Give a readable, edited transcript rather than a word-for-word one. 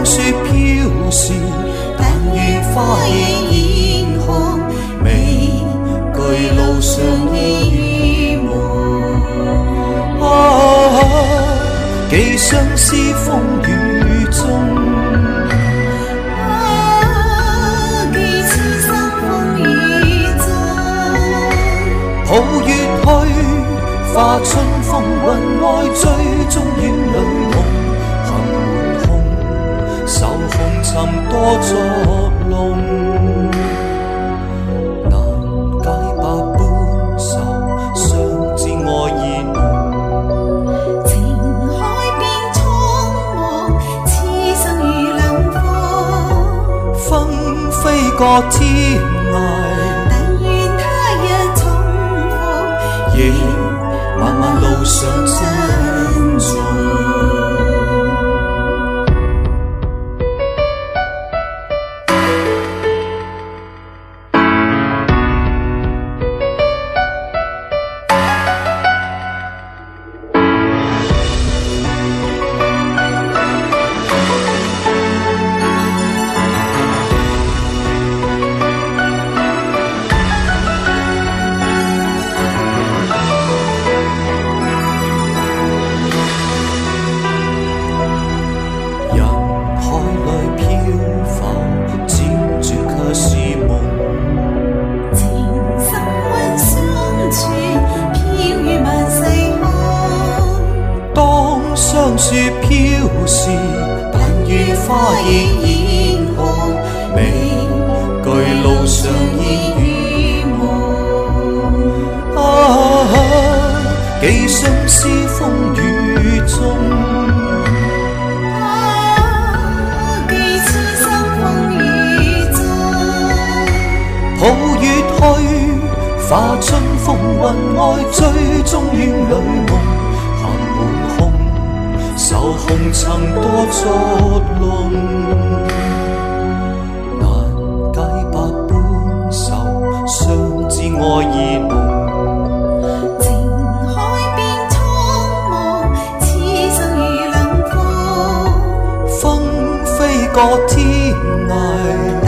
霜雪飘时，但願花亦現紅，未懼路上已雨蒙。寄相思風雨中，寄痴心風雨中。抱月去，化春風雲外，追蹤院裏夢。行滿空，受紅塵多作弄。難解百般愁，相知愛意濃。飛過天涯，但願他日重逢，亦漫漫路上珍重。霜雪飄時，但願花亦現紅，未懼路上已雨蒙。寄相思風雨中，寄痴心風雨中。抱月去，化春風雲外，追蹤院裏夢。行滿空，受紅塵多作弄，難解百般愁，相知愛意濃。情海變蒼茫，此生如冷風，風飛過天涯。